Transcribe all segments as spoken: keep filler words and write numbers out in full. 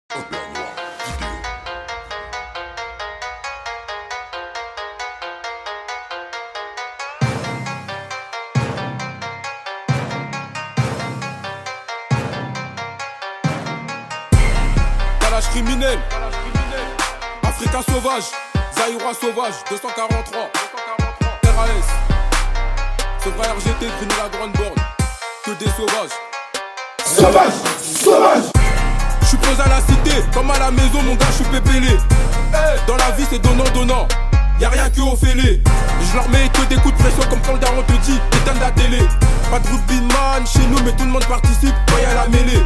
Calage criminel, Africain sauvage, Zaïrois sauvage, deux cent quarante-trois, R A S. C'est vrai R G T, Green la grande borne, que des sauvages. Sauvage, sauvage. Je suis posé à la cité, comme à la maison mon gars je suis pépélé. Hey, dans la vie c'est donnant donnant, y'a rien que au fêlé. Je leur mets que des coups de pression comme quand le daron te dit éteins la télé. Pas de rugby man chez nous mais tout le monde participe quand y'a la mêlée.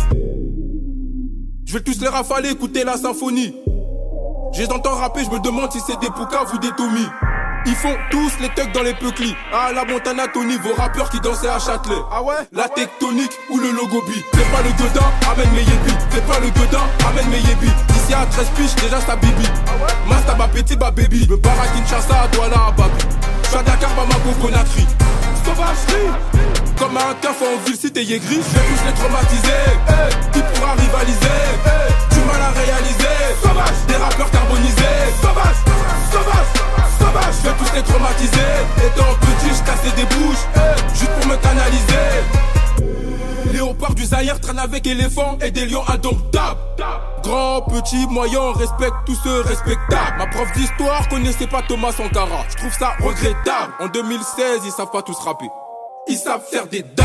Je vais tous les rafaler, écouter la symphonie. Je les entends rapper, je me demande si c'est des Poucaves ou des Tommy. Ils font tous les thugs dans les peuclis. Ah la Montana Tony, vos rappeurs qui dansaient à Châtelet. Ah ouais? La tectonique ou le logobi. Fais pas le gueudin, amène mes yébis. Fais pas le gueudin, amène mes yébis. Ici à treize piges, déjà ça bibi. Ah ouais? Masta ma petit ba baby. Me barre à Kinshasa, Douala à Babi. J'suis à Dakar, Bamako, Conakry. Sauvagerie. Comme un teuf en ville, si t'es yégri, je vais tous les traumatiser. Hey, qui pourra rivaliser? Hey, du mal à réaliser. Sauvage, des rappeurs carbonisés. Sauvage, sauvage, sauvage. Je vais tous les traumatiser. Étant petit, je cassais des bouches. Hey, juste pour me canaliser. Léopard du Zaïre traîne avec éléphants et des lions indomptables. Grand, petit, moyen, on respecte tous ceux respectables. Ma prof d'histoire connaissait pas Thomas Sankara. Je trouve ça regrettable. En deux mille seize, ils savent pas tous rapper. Ils savent faire des dabs.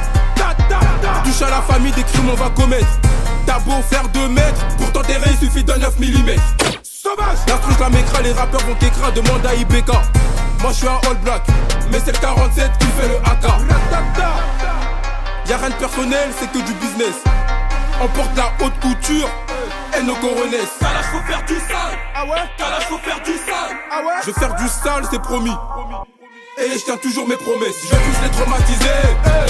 Touche à la famille, des crimes on va commettre. T'as beau faire deux mètres, pour t'enterrer il suffit d'un neuf millimètres. Sauvage. L'instru je la m'écra, les rappeurs vont t'écra, demande à I B K. Moi je suis un all black, mais c'est le quarante-sept qui fait le A K. Y'a rien de personnel, c'est que du business. On porte la haute couture et nos coronesses. Calage faut faire du sale. Ah ouais? Calage faut faire du sale. Ah ouais? Je vais faire du sale, c'est promis. Et je tiens toujours mes promesses. Je vais tous les traumatiser. Hey,